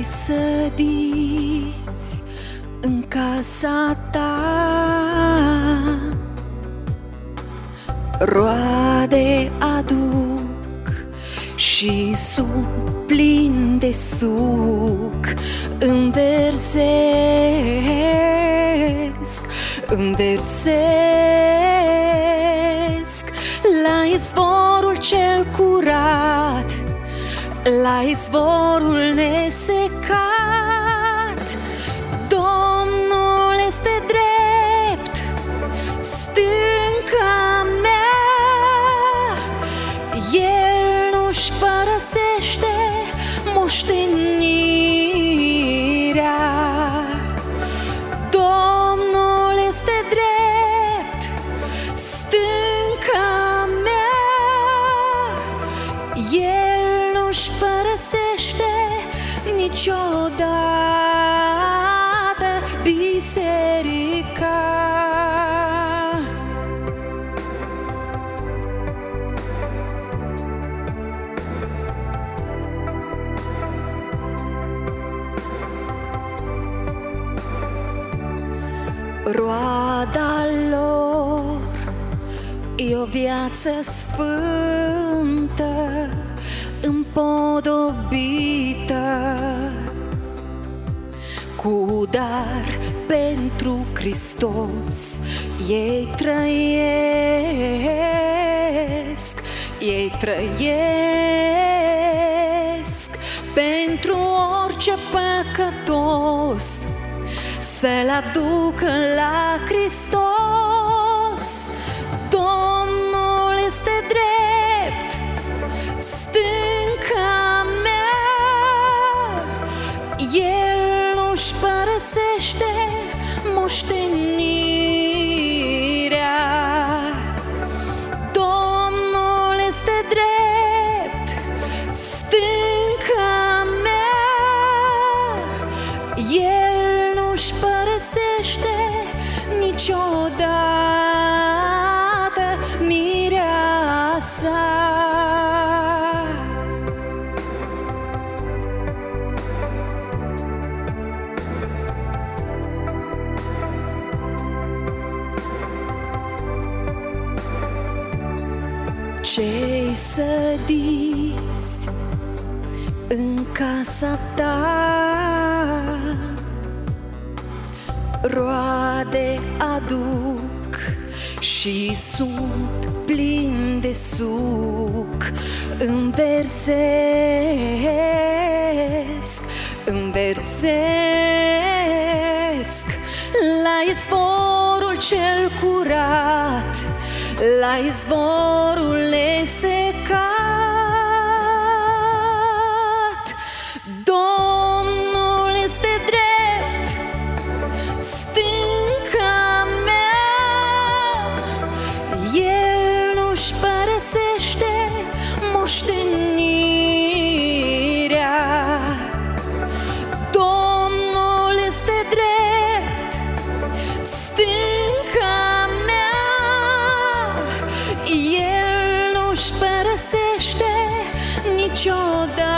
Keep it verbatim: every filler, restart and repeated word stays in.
sădiți în casa ta, roade aduc și sunt plin de suc. Înversesc, înversesc la izvorul cel curat, la izvorul nesecat. Domnul este drept, stânca mea, El nu-și părăsește moștenirea. Domnul este drept, stânca mea, El nu-și părăsește niciodată biserica. Roada lor e o viață sfântă, împodobită, cu dar pentru Hristos. Ei trăiesc, ei trăiesc pentru orice păcătos să-l aducă la Hristos. Domnul este drept, stânca mea, El nu-și părăsește moștenirea. Domnul este drept, stânca mea, El nu-și părăsește niciodată mireasa. Cei sădiți în casa ta, roade aduc și sunt plin de suc. Înversesc, înversesc la izvorul cel curat, la izvorul nesecat. Domnul este drept, stânca mea, El nu-și părăsește moștenirea. Domnul este drept, stânca mea, El nu-și părăsește niciodată